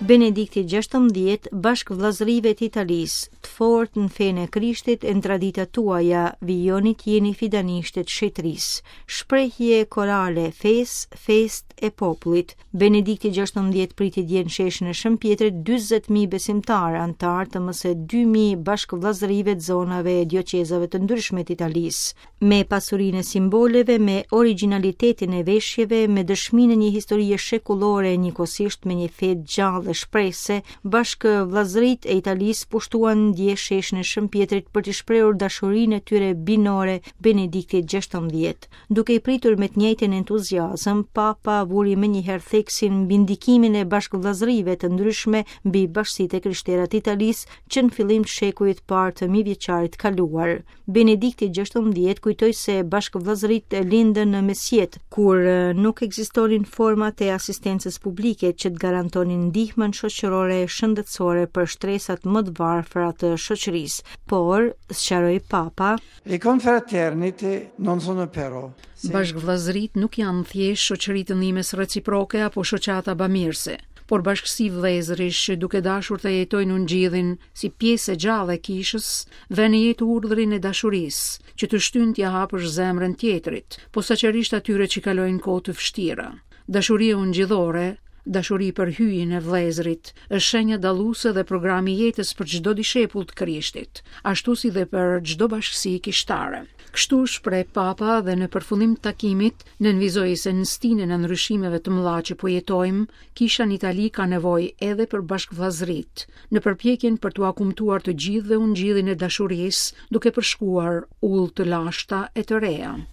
Benedikti XVI, bashkëvllazërive të Italisë, të fortë në fenë e Krishtit e në traditat tuaja, vijonit jeni fidanishtet shetrisë. Shprehje korale fest e popullit. Benedikti XVI priti dje në sheshin e Shëmpjetrit 40.000 besimtarë, antar të mëse 2.000 bashkëvllazërive të zonave e dioqezave të ndryshme të Italisë. Me pasurinë e simboleve, me origjinalitetin e veshjeve, me dëshminë e një historie shekullore njëkohësisht me një fe gjallë shprehse, bashkëvllazëritë e Italisë pushtuan dje sheshin e Shëmpjetrit për të shprehur dashurinë e tyre binore Benediktit XVI. Duke i pritur me të njëjtin entuziazëm, Papa vuri menjëherë theksin mbi ndikimin e bashkëvllazërive të ndryshme mbi bashkësitë e krishterë të Italisë që në fillim të shekullit të parë të mijëvjeçarit kaluar. Benedikti XVI kujtoi se bashkëvllazëritë lindën në mesjet, kur nuk ekzistonin format e asistencës publike që të garantonin ndihmën shoqërore e shëndetësore për shtresat më të varfëra të shoqërisë. Por, sqaroi Papa, le confraternite non sono però bashkëvllazëritë nuk janë thjesht shoqëri të ndihmës reciproke apo shoqata bamirëse, por bashkësi vëllezërish duke dashur të jetojnë ungjillin si pjesë e gjallë e kishës dhe në jetë urdhrin e dashurisë, që të shtyn t'ja hapësh zemrën tjetrit, posaçërisht atyre që kalojnë kohë të vështira. Dashuria ungjillore, dashuri për hyjin e vëllezërit, është shenja dalluese dhe programi i jetës për çdo dishepull të Krishtit, ashtu si dhe për çdo bashkësi kishtare. Kështu shpreh Papa dhe në përfundim të takimit nënvizoi se në stinën e ndryshimeve të mëdha që po jetojmë, kisha në Itali ka nevojë edhe për bashkëvllazëritë, në përpjekjen për t'u akumtuar të gjithëve ungjillin e dashurisë, duke përshkuar ull të lashta e të reja.